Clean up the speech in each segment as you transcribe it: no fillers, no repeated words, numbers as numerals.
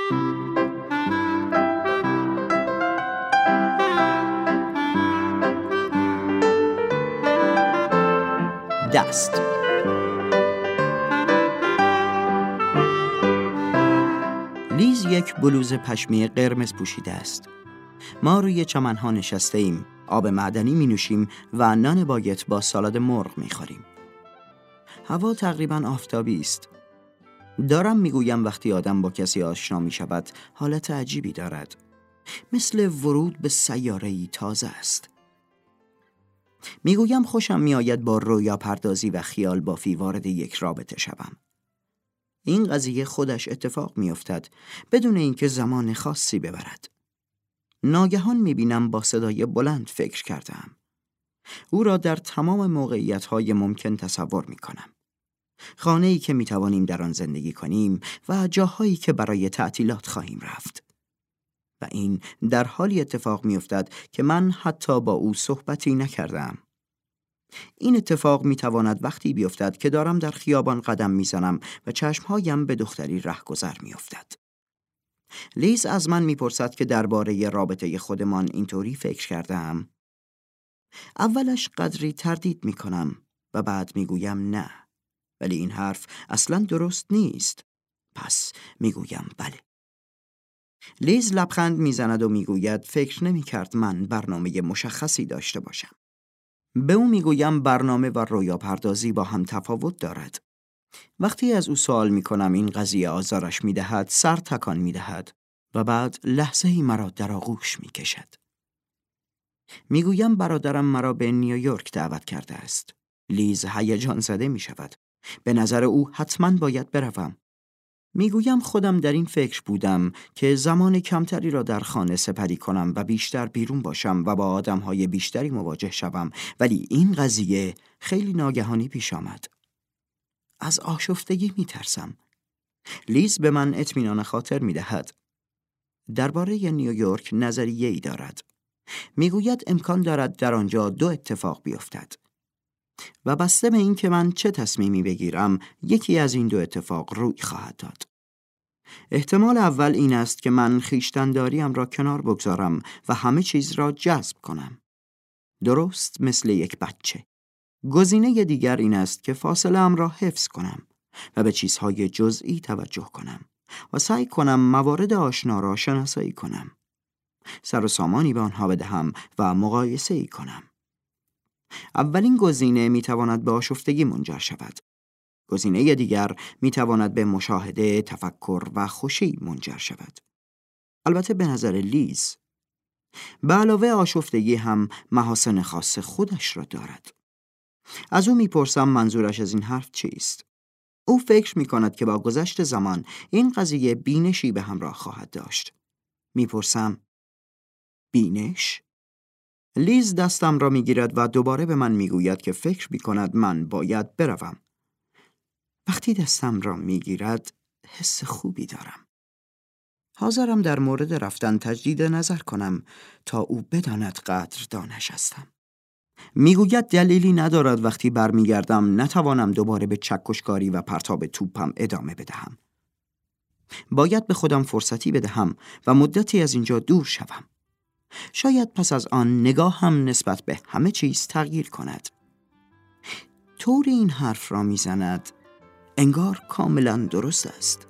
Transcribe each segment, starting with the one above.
دست. لیز یک بلوز پشمی قرمز پوشیده است. ما روی چمن‌ها نشسته ایم، آب معدنی می نوشیم و نان باگت با سالاد مرغ می خوریم. هوا تقریباً آفتابی است. دارم می گویم وقتی آدم با کسی آشنا می شود حالت عجیبی دارد. مثل ورود به سیاره‌ای تازه است. می گویم خوشم می آید با رویا پردازی و خیال بافی وارد یک رابطه شوم. این قضیه خودش اتفاق می افتد بدون اینکه زمان خاصی ببرد. ناگهان می بینم با صدای بلند فکر کردم. او را در تمام موقعیت‌های ممکن تصور می کنم. خانه‌ای که می توانیم در آن زندگی کنیم و جاهایی که برای تعطیلات خواهیم رفت. و این در حالی اتفاق می افتد که من حتی با او صحبتی نکردم. این اتفاق می تواند وقتی بیفتد که دارم در خیابان قدم می زنم و چشمهایم به دختری رهگذر می افتد. لیز از من می پرسد که درباره رابطه خودمان اینطوری فکر کردم. اولش قدری تردید می کنم و بعد می گویم نه. ولی این حرف اصلاً درست نیست. پس می گویم بله. لیز لبخند می زند و می گوید فکر نمی کرد من برنامه مشخصی داشته باشم. به او می گویم برنامه و رویا پردازی با هم تفاوت دارد. وقتی از او سوال می کنم این قضیه آزارش می دهد، سر تکان می دهد و بعد لحظه‌ای مرا در آغوش می کشد. می گویم برادرم مرا به نیویورک دعوت کرده است. لیز هیجان زده می شود. به نظر او حتماً باید بروم. می گویم خودم در این فکر بودم که زمان کمتری را در خانه سپری کنم و بیشتر بیرون باشم و با آدم‌های بیشتری مواجه شوم، ولی این قضیه خیلی ناگهانی پیش آمد. از آشفتگی می ترسم. لیز به من اطمینان خاطر می دهد. درباره نیویورک نظریه‌ای دارد. می گوید امکان دارد در آنجا دو اتفاق بیفتد. و بسته به این که من چه تصمیمی بگیرم، یکی از این دو اتفاق روی خواهد داد. احتمال اول این است که من خویشتن‌داریم را کنار بگذارم و همه چیز را جذب کنم. درست مثل یک بچه. گزینه دیگر این است که فاصله‌ام را حفظ کنم و به چیزهای جزئی توجه کنم و سعی کنم موارد آشنا را شناسایی کنم. سر و سامانی به آنها بدهم و مقایسه‌ای کنم. اولین گزینه میتواند به آشفتگی منجر شود. گزینه دیگر میتواند به مشاهده، تفکر و خوشی منجر شود. البته به نظر لیز. به علاوه آشفتگی هم محاسن خاص خودش را دارد. از او میپرسم منظورش از این حرف چیست؟ او فکر میکند که با گذشت زمان این قضیه بینشی به همراه خواهد داشت. میپرسم بینش؟ لیز دستم را میگیرد و دوباره به من میگوید که فکر میکند من باید بروم. وقتی دستم را میگیرد حس خوبی دارم. حاضرم در مورد رفتن تجدید نظر کنم تا او بداند قدردانش هستم. میگوید دلیلی ندارد وقتی برمیگردم نتوانم دوباره به چکشکاری و پرتاب توپم ادامه بدهم. باید به خودم فرصتی بدهم و مدتی از اینجا دور شوم. شاید پس از آن نگاهم نسبت به همه چیز تغییر کند. طوری این حرف را میزند انگار کاملا درست است.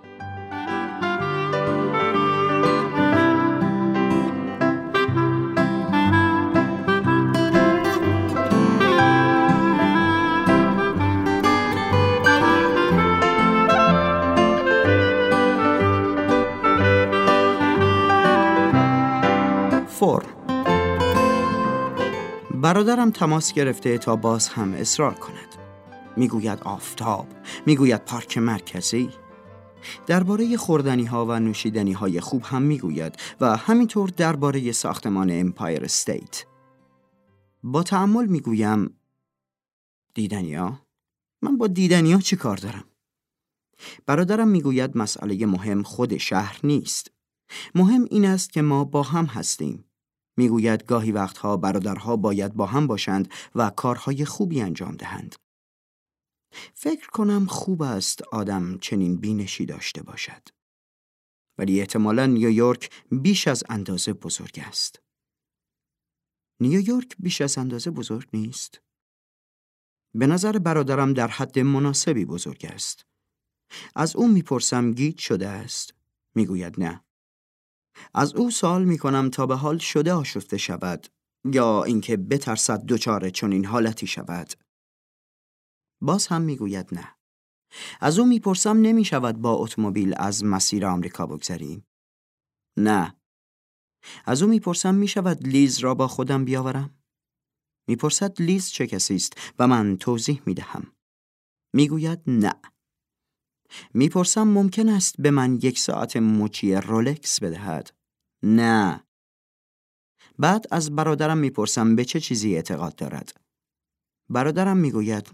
برادرم تماس گرفته تا باز هم اصرار کند. میگوید آفتاب، میگوید پارک مرکزی. درباره خوردنی ها و نوشیدنی های خوب هم میگوید و همینطور درباره ساختمان امپایر استیت. با تأمل میگویم دیدنیا؟ من با دیدنیا چی کار دارم؟ برادرم میگوید مسئله مهم خود شهر نیست. مهم این است که ما با هم هستیم. میگوید گاهی وقتها برادرها باید با هم باشند و کارهای خوبی انجام دهند. فکر کنم خوب است آدم چنین بینشی داشته باشد. ولی احتمالاً نیویورک بیش از اندازه بزرگ است. نیویورک بیش از اندازه بزرگ نیست. به نظر برادرم در حد مناسبی بزرگ است. از او میپرسم گیج شده است. میگوید نه. از او سوال میکنم تا به حال شده آشفته شود یا اینکه بترسد دچار چنین حالتی شود. باز هم میگوید نه. از او میپرسم نمیشود با اتومبیل از مسیر آمریکا بگذریم؟ نه. از او میپرسم میشود لیز را با خودم بیاورم؟ میپرسد لیز چه کسی است و من توضیح میدهم. میگوید نه. میپرسم ممکن است به من 1 ساعت مچی رولکس بدهد؟ نه. بعد از برادرم میپرسم به چه چیزی اعتقاد دارد. برادرم میگوید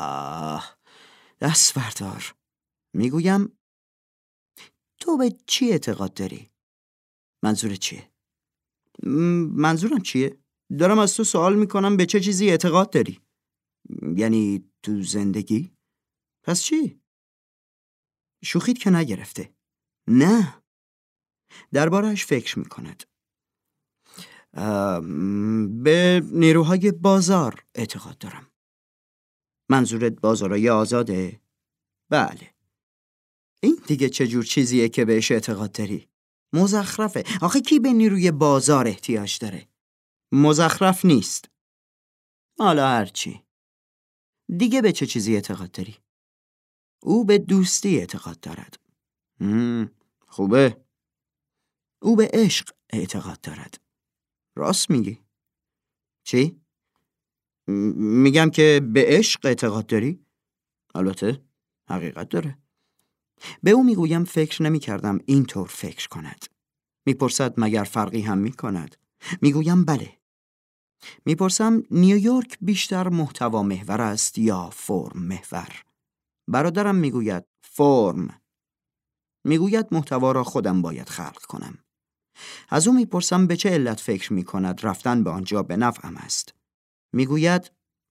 دست بردار. میگویم تو به چی اعتقاد داری؟ منظور چیه؟ منظورم چیه؟ دارم از تو سوال میکنم به چه چیزی اعتقاد داری؟ یعنی تو زندگی؟ پس چی؟ شوخیت که نگرفته. نه. درباره‌اش فکر میکند. به نیروهای بازار اعتقاد دارم. منظورت بازارهای آزاده؟ بله. این دیگه چجور چیزیه که بهش اعتقاد داری؟ مزخرفه. آخه کی به نیروی بازار احتیاج داره؟ مزخرف نیست. حالا هرچی. دیگه به چه چیزی اعتقاد داری؟ او به دوستی اعتقاد دارد. خوبه. او به عشق اعتقاد دارد. راست میگی؟ چی؟ میگم که به عشق اعتقاد داری؟ البته حقیقت داره. به او میگویم فکر نمی کردم اینطور فکر کند. میپرسد مگر فرقی هم میکند؟ میگویم بله. میپرسم نیویورک بیشتر محتوا محور است یا فرم محور؟ برادرم میگوید فرم. میگوید محتوا را خودم باید خلق کنم. از او میپرسم به چه علت فکر میکند رفتن به آنجا به نفعم است. میگوید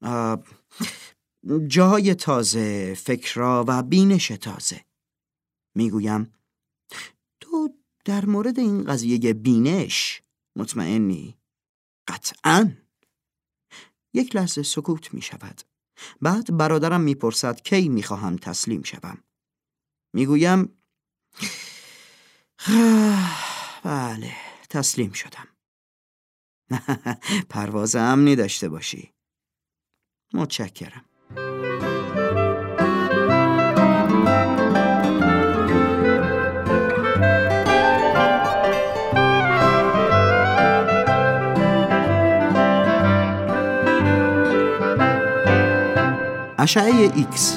جاهای تازه، فکرها و بینش تازه. میگویم تو در مورد این قضیه بینش مطمئنی؟ قطعاً. 1 لحظه سکوت می شود. بعد برادرم می پرسد کی می خواهم تسلیم شوم. می گویم بله تسلیم شدم. پرواز امنی داشته باشی. متشکرم. اشعه ایکس.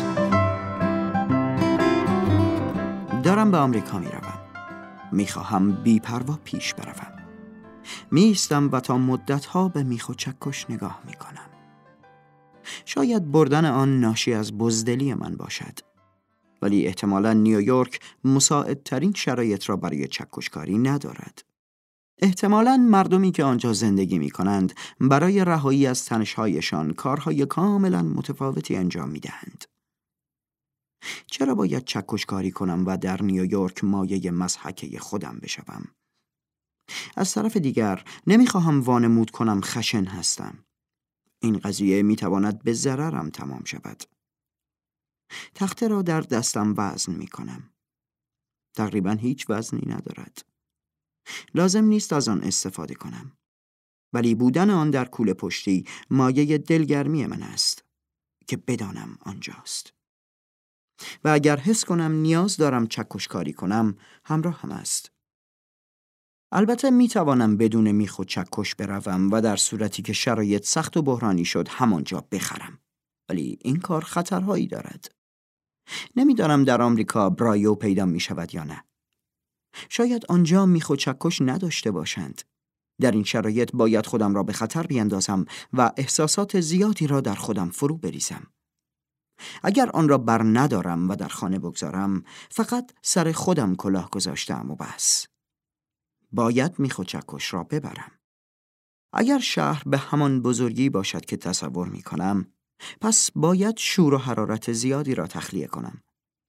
دارم به آمریکا می روم. می خواهم بی پروا پیش بروم. می ایستم و تا مدتها به میخ و چکش نگاه می کنم. شاید بردن آن ناشی از بزدلی من باشد. ولی احتمالاً نیویورک مساعدترین شرایط را برای چکشکاری ندارد. احتمالاً مردمی که آنجا زندگی می کنند برای رهایی از تنش‌هایشان کارهای کاملاً متفاوتی انجام می دهند. چرا باید چکشکاری کنم و در نیویورک مایه مضحکه خودم بشوم؟ از طرف دیگر نمیخواهم وانمود کنم خشن هستم. این قضیه میتواند به ضررم تمام شود. تخته را در دستم وزن میکنم. تقریبا هیچ وزنی ندارد. لازم نیست از آن استفاده کنم. ولی بودن آن در کوله پشتی مایه دلگرمی من است که بدانم آنجاست. و اگر حس کنم نیاز دارم چکشکاری کنم همراه هم است. البته می توانم بدون میخ و چکش بروم و در صورتی که شرایط سخت و بحرانی شد همانجا بخرم. ولی این کار خطرهایی دارد. نمیدانم در آمریکا برایو پیدا می شود یا نه. شاید آنجا میخ و چکش نداشته باشند. در این شرایط باید خودم را به خطر بیندازم و احساسات زیادی را در خودم فرو بریزم. اگر آن را بر ندارم و در خانه بگذارم فقط سر خودم کلاه گذاشتم و بس. باید میخ و چکش را ببرم. اگر شهر به همان بزرگی باشد که تصور میکنم پس باید شور و حرارت زیادی را تخلیه کنم.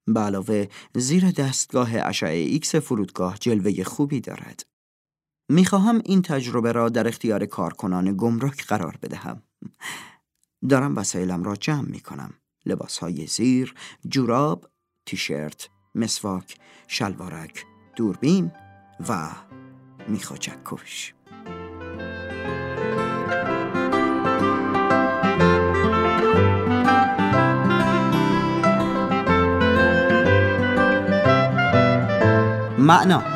به علاوه زیر دستگاه اشعه ایکس فرودگاه جلوه خوبی دارد. میخواهم این تجربه را در اختیار کارکنان گمرک قرار بدهم. دارم وسایلم را جمع میکنم. لباسهای زیر، جوراب، تیشرت، مسواک، شلوارک، دوربین و میخواجک کش. معنا: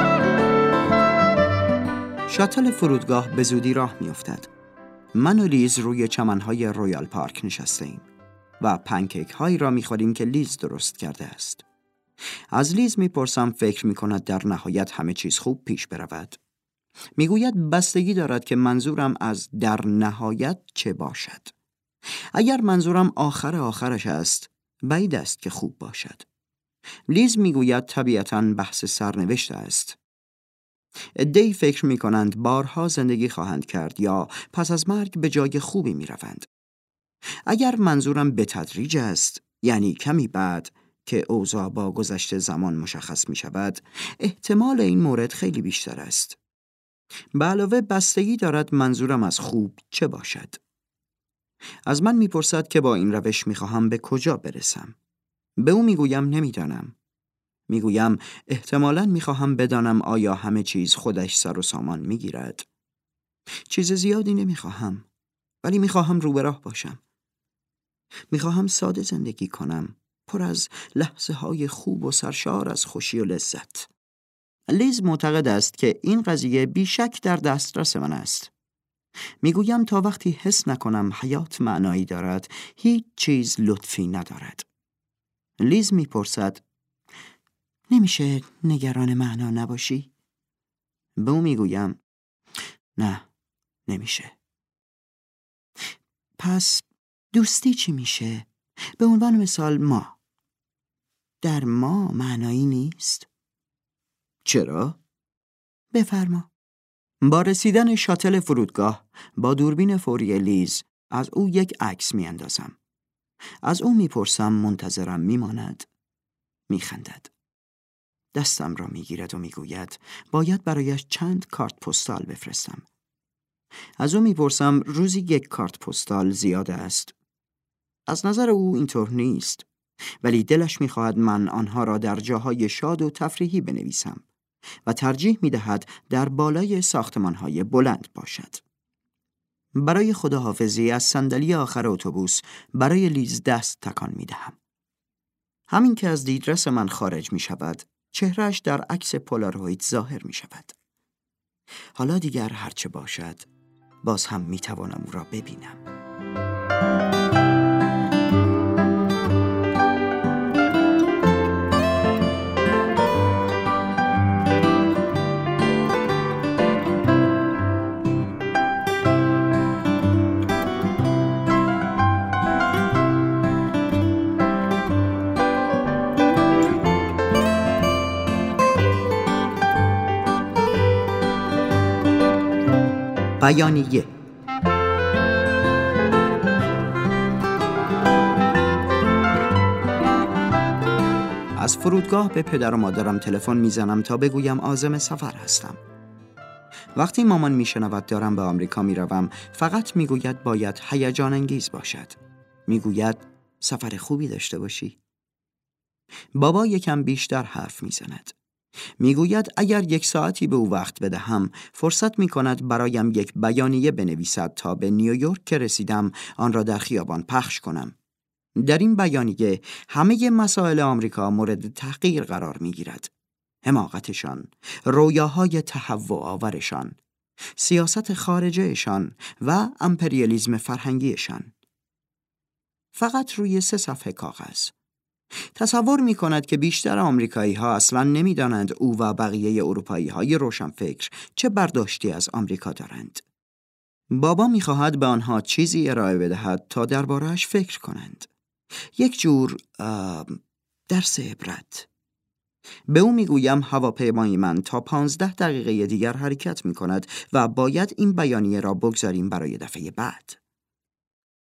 شاتل فرودگاه به زودی راه میافتد. من و لیز روی چمنهای رویال پارک نشسته ایم و پنکیک هایی را میخوریم که لیز درست کرده است. از لیز میپرسم فکر میکند در نهایت همه چیز خوب پیش برود. میگوید بستگی دارد که منظورم از در نهایت چه باشد. اگر منظورم آخرش است، بعید است که خوب باشد. لیز میگوید طبیعتاً بحث سرنوشت است. عده‌ای فکر میکنند بارها زندگی خواهند کرد یا پس از مرگ به جای خوبی میروند. اگر منظورم به تدریج است، یعنی کمی بعد که اوضاع با گذشت زمان مشخص می شود، احتمال این مورد خیلی بیشتر است. به علاوه بستگی دارد منظورم از خوب چه باشد. از من میپرسد که با این روش میخواهم به کجا برسم. به او میگویم نمیدانم. میگویم احتمالاً میخواهم بدانم آیا همه چیز خودش سر و سامان میگیرد. چیز زیادی نمیخواهم، ولی میخواهم رو به راه باشم. میخواهم ساده زندگی کنم، پر از لحظه های خوب و سرشار از خوشی و لذت. لیز معتقد است که این قضیه بیشک در دسترس من است. میگویم تا وقتی حس نکنم حیات معنایی دارد، هیچ چیز لطفی ندارد. لیز میپرسد نمیشه نگران معنا نباشی؟ به او میگویم نه، نمیشه. پس دوستی چی میشه؟ به عنوان مثال ما. در ما معنایی نیست؟ چرا؟ بفرما. با رسیدن شاتل فرودگاه با دوربین فوری لیز از او یک عکس میاندازم. از او میپرسم منتظرم میماند؟ میخندد. دستم را میگیرد و میگوید باید برایش چند کارت پستال بفرستم. از او میپرسم روزی یک کارت پستال زیاد است؟ از نظر او اینطور نیست، ولی دلش میخواهد من آنها را در جاهای شاد و تفریحی بنویسم و ترجیح میدهد در بالای ساختمانهای بلند باشد. برای خداحافظی از صندلی آخر اتوبوس برای لیز دست تکان میدهم. همین که از دیدرس من خارج میشود، چهرهش در عکس پولاروید ظاهر میشود. حالا دیگر هرچه باشد، باز هم میتوانم او را ببینم. بیانیه: از فرودگاه به پدر و مادرم تلفن میزنم تا بگویم عازم سفر هستم. وقتی مامان میشنود دارم به آمریکا میروم، فقط میگوید باید هیجان انگیز باشد. میگوید سفر خوبی داشته باشی. بابا یکم بیشتر حرف میزند. میگوید اگر 1 ساعتی به او وقت بدهم، فرصت میکند برایم یک بیانیه بنویسد تا به نیویورک که رسیدم آن را در خیابان پخش کنم. در این بیانیه همه مسائل آمریکا مورد تحقیر قرار میگیرد. حماقتشان، رویاهای تهوع آورشان، سیاست خارجهشان و امپریالیسم فرهنگیشان. فقط روی 3 صفحه کاغذ. تصور می کند که بیشتر آمریکایی ها اصلا نمی دانند او و بقیه اروپایی های روشنفکر چه برداشتی از آمریکا دارند. بابا می خواهد به آنها چیزی ارائه بدهد تا درباره‌اش فکر کنند. یک جور درس عبرت. به او می گویم هواپیمای من تا 15 دقیقه دیگر حرکت می کند و باید این بیانیه را بگذاریم برای دفعه بعد.